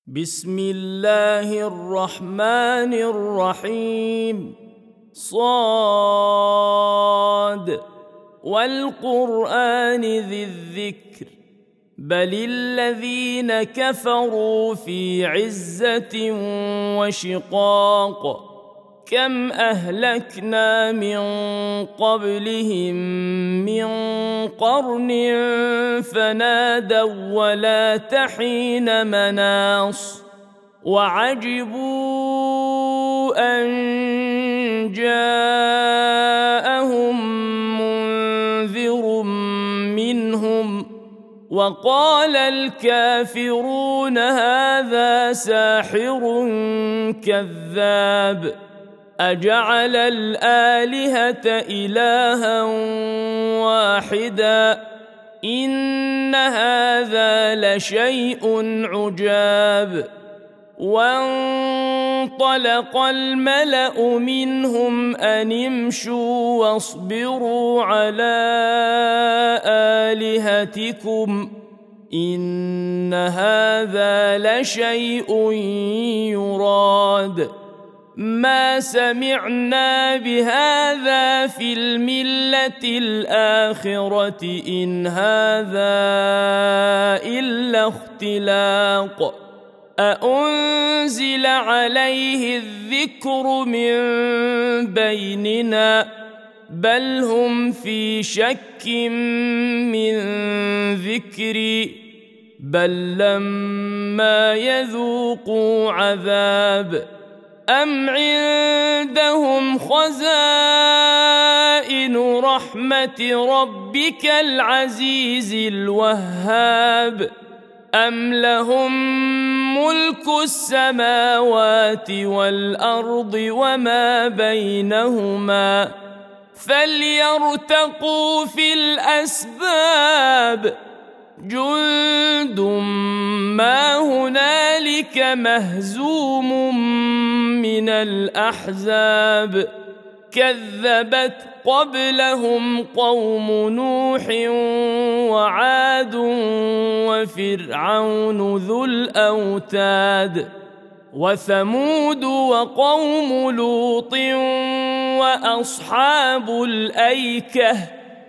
بسم الله الرحمن الرحيم. صاد والقرآن ذي الذكر بل الذين كفروا في عزة وشقاق كم أهلكنا من قبلهم من قرن فنادوا ولا تحين مناص وعجبوا أن جاءهم منذر منهم وقال الكافرون هذا ساحر كذاب أجعل الآلهة إلها واحدا إن هذا لشيء عجاب. وانطلق الملأ منهم أن امشوا واصبروا على آلهتكم إن هذا لشيء يراد ما سمعنا بهذا في الملة الآخرة إن هذا إلا اختلاق أأنزل عليه الذكر من بيننا بل هم في شك من ذكري بل لما يذوقوا عذاب أم عندهم خزائن رحمة ربك العزيز الوهاب أم لهم ملك السماوات والأرض وما بينهما فليرتقوا في الأسباب جند ما هنالك مهزوم من الأحزاب كذبت قبلهم قوم نوح وعاد وفرعون ذو الأوتاد وثمود وقوم لوط وأصحاب الأيكة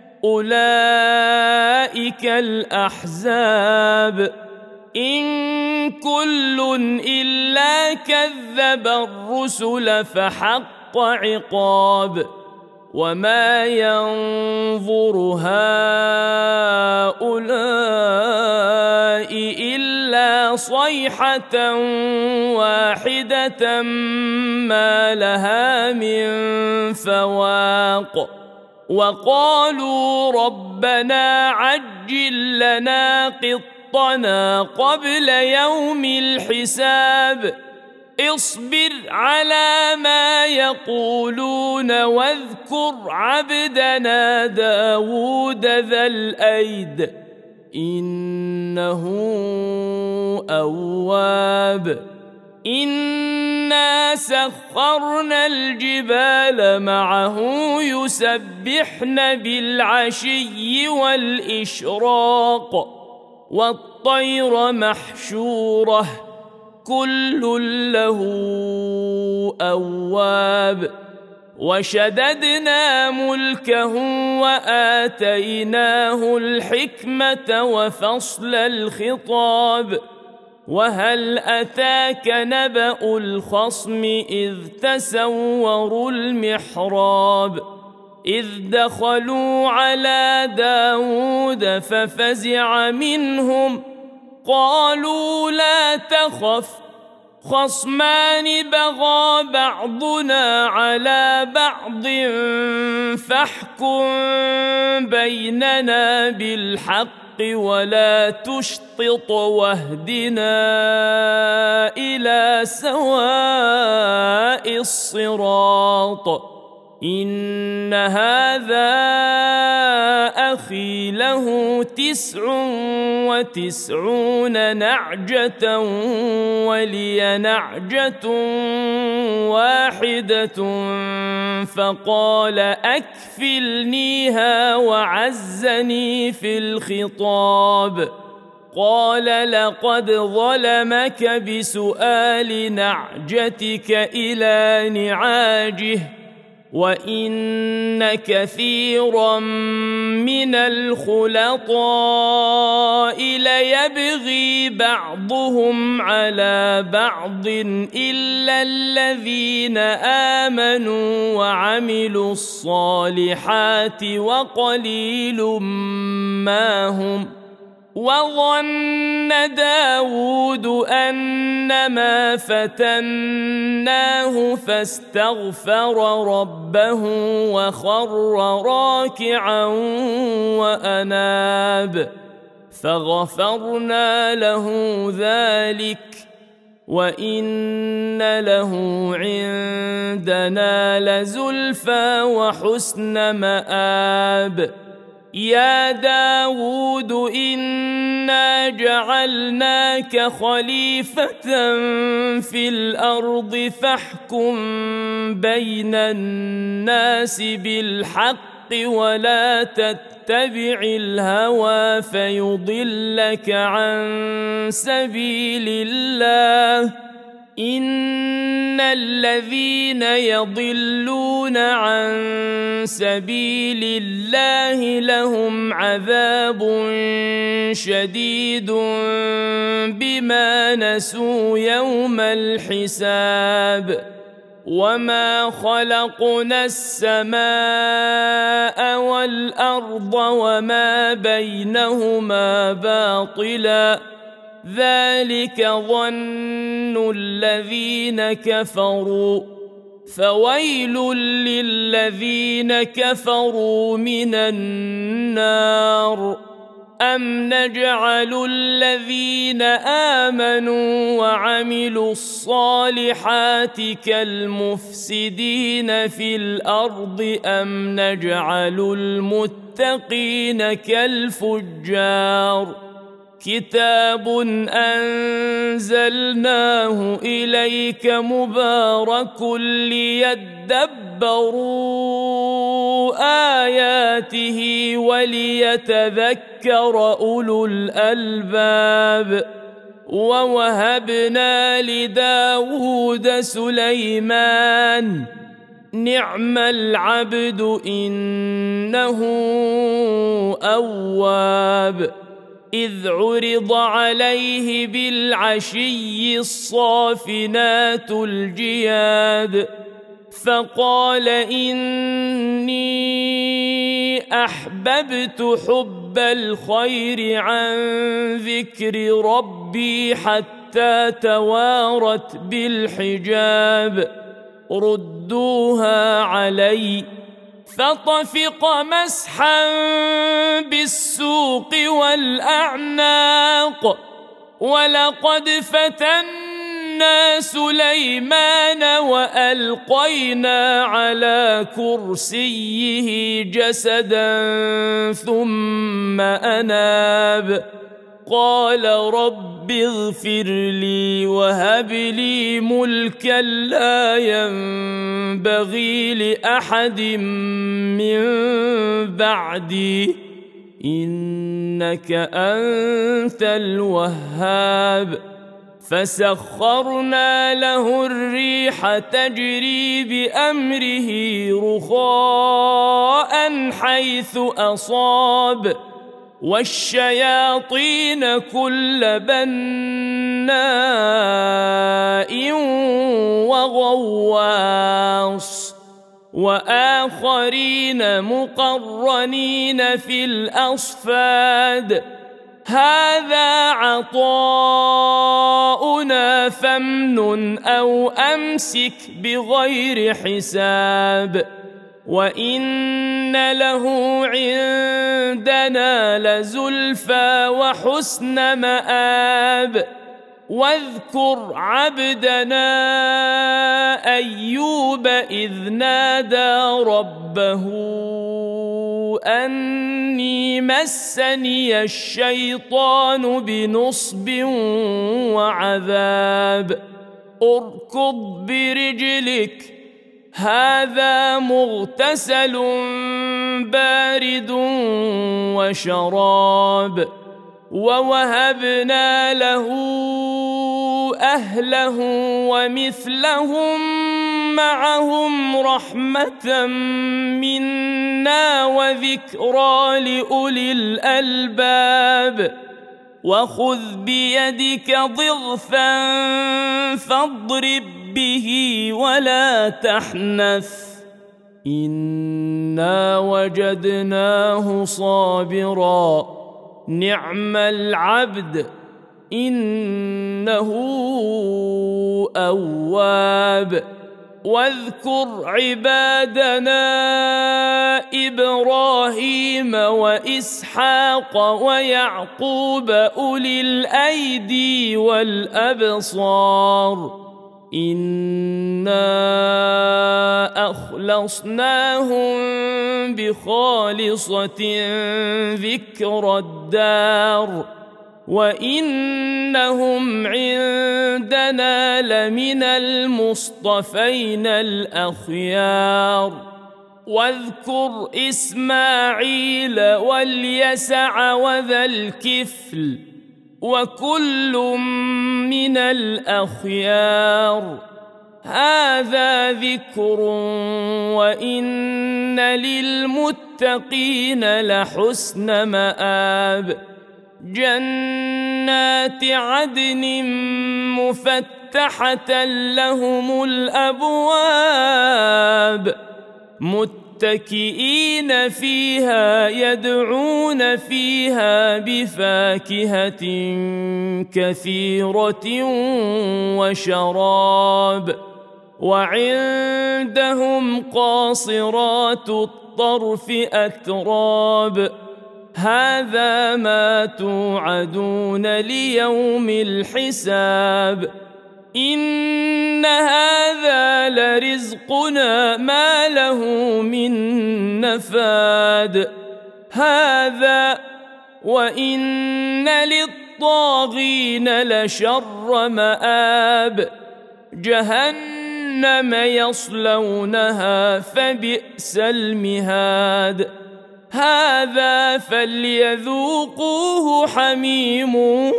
أولئك الأحزاب إن كل إلا كذب الرسل فحق عقاب وما ينظر هؤلاء إلا صيحة واحدة ما لها من فواق وقالوا ربنا عجل لنا قطنا قبل يوم الحساب اصبر على ما يقولون واذكر عبدنا داود ذا الأيد إنه أواب إنا سخرنا الجبال معه يسبحن بالعشي والإشراق والطير محشورة كل له أواب وشددنا ملكه وآتيناه الحكمة وفصل الخطاب وهل أتاك نبأ الخصم إذ تسوروا المحراب إذ دخلوا على داود ففزع منهم قالوا لا تخف خصمان بغى بعضنا على بعض فاحكم بيننا بالحق ولا تشطط واهدنا إلى سواء الصراط إن هذا أخي له 99 نعجة ولي نعجة واحدة فقال أكفلنيها وعزني في الخطاب قال لقد ظلمك بسؤال نعجتك إلى نعاجه وإن كثيرا من الخلطاء ليبغي بعضهم على بعض إلا الذين آمنوا وعملوا الصالحات وقليل ما هم. وظن داود أنما فتناه فاستغفر ربه وخر راكعا وأناب فغفرنا له ذلك وإن له عندنا لزلفى وحسن مآب. يا داود إنا جعلناك خليفة في الأرض فاحكم بين الناس بالحق ولا تتبع الهوى فيضلك عن سبيل الله. إن الذين يضلون عن سبيل الله لهم عذاب شديد بما نسوا يوم الحساب. وما خلقنا السماء والأرض وما بينهما باطلا ذلك ظن الذين كفروا فويل للذين كفروا من النار. أم نجعل الذين آمنوا وعملوا الصالحات كالمفسدين في الأرض أم نجعل المتقين كالفجار. كتاب أنزلناه إليك مبارك ليدبروا آياته وليتذكر أولو الألباب. ووهبنا لداود سليمان نعم العبد إنه أواب. إذ عرض عليه بالعشي الصافنات الجياد فقال إني أحببت حب الخير عن ذكر ربي حتى توارت بالحجاب ردوها علي فطفق مسحا بالسوق والأعناق. ولقد فتنا سليمان وألقينا على كرسيه جسدا ثم أناب قال رب اغفر لي وهب لي ملكا لا ينبغي لأحد من بعدي إنك أنت الوهاب. فسخرنا له الريح تجري بأمره رخاء حيث أصاب والشياطين كل بناء وغواص وآخرين مقرنين في الأصفاد. هذا عطاؤنا فامنن أو أمسك بغير حساب وإن له عندنا لزلفى وحسن مآب. واذكر عبدنا أيوب إذ نادى ربه أني مسني الشيطان بنصب وعذاب. اركض برجلك هذا مغتسل بارد وشراب. ووهبنا له أهله ومثلهم معهم رحمة منا وذكرى لأولي الألباب وخذ بيدك ضغثا فاضرب به ولا تحنث إنا وجدناه صابرا نعم العبد إنه أواب واذكر عبادنا إبراهيم وإسحاق ويعقوب أولي الأيدي والأبصار إنا أخلصناهم بخالصة ذكر الدار وإنهم عندنا لمن المصطفين الأخيار واذكر إسماعيل واليسع وذا الكفل وكل من الأخيار هذا ذكر وإن للمتقين لحسن مآب جنات عدن مفتحة لهم الأبواب متكئين فيها يدعون فيها بفاكهة كثيرة وشراب وعندهم قاصرات الطرف أتراب هذا ما توعدون ليوم الحساب إن هذا لرزقنا ما له من نفاد هذا وإن للطاغين لشر مآب جهنم يصلونها فبئس المهاد هذا فليذوقوه حميم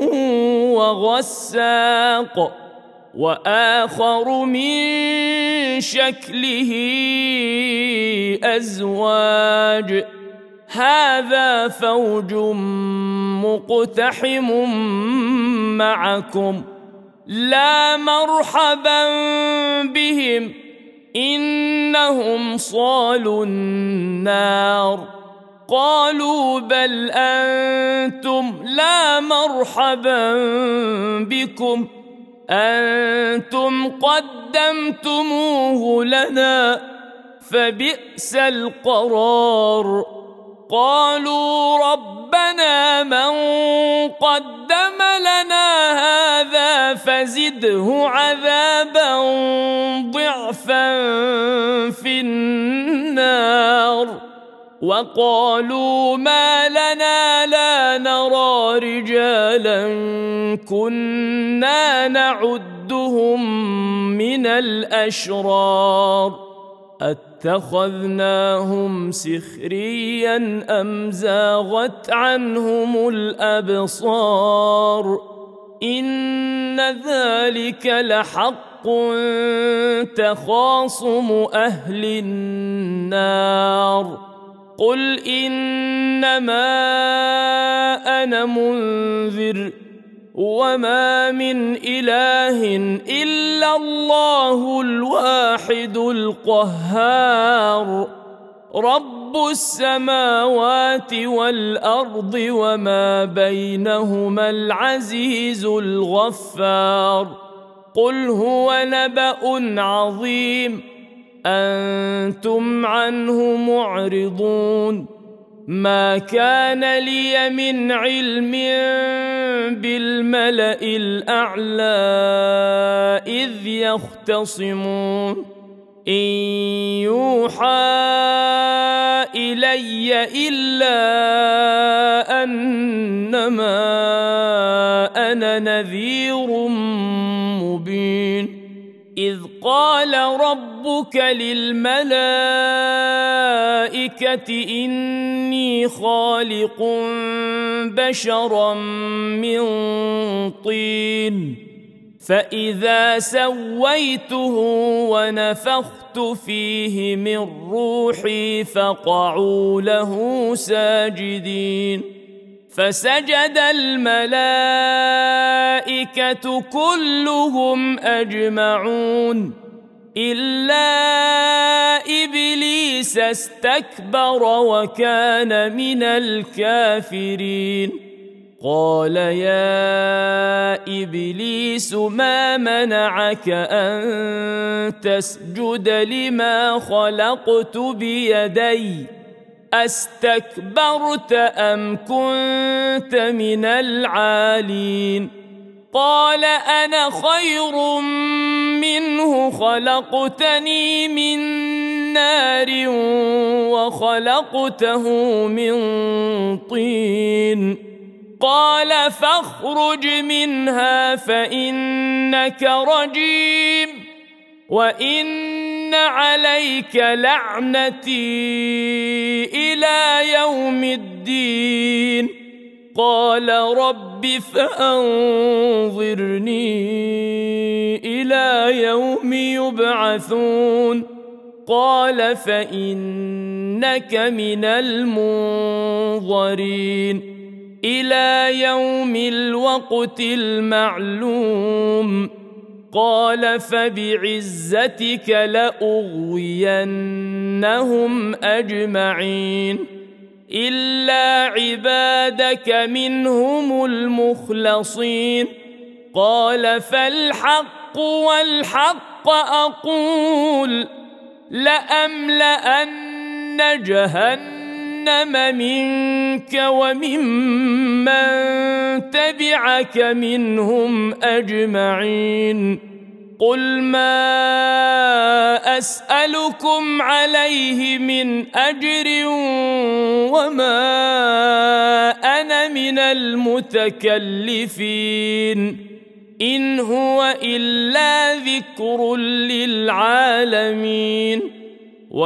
وغساق وآخر من شكله أزواج هذا فوج مقتحم معكم لا مرحبا بهم إنهم صالوا النار قالوا بل أنتم لا مرحبا بكم أنتم قدمتموه لنا فبئس القرار قالوا ربنا من قدم لنا هذا فزده عذابا ضعفا في النار وقالوا ما لنا لا نرى رجالا كنا نعدهم من الأشرار اتخذناهم سخريا أم زاغت عنهم الأبصار إن ذلك لحق تخاصم أهل النار قل إنما أنا منذر وما من إله إلا الله الواحد القهار رب السماوات والأرض وما بينهما العزيز الغفار قل هو نبأ عظيم أنتم عنه معرضون ما كان لي من علم بالملأ الأعلى إذ يختصمون إن يوحى إلي إلا أنما أنا نذير مبين إذ قال ربك للملائكة إني خالق بشرا من طين فإذا سويته ونفخت فيه من روحي فقعوا له ساجدين فسجد الملائكة كلهم أجمعون إلا إبليس استكبر وكان من الكافرين قال يا إبليس ما منعك أن تسجد لما خلقت بيدي أستكبرت أم كنت من العالين قال أنا خير منه خلقتني من نار وخلقته من طين قال فاخرج منها فإنك رجيم وإن عليك لعنتي إلى يوم الدين قال رب فأنظرني إلى يوم يبعثون قال فإنك من المنظرين إلى يوم الوقت المعلوم قال فبعزتك لأغوينهم أجمعين إلا عبادك منهم المخلصين قال فالحق والحق أقول لأملأن جهنم منك وممن تبعك منهم أجمعين قل ما أسألكم عليه من أجر وما أنا من المتكلفين إن هو إلا ذكر للعالمين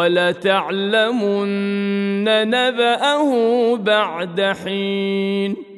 ولتعلمن نبأه بعد حين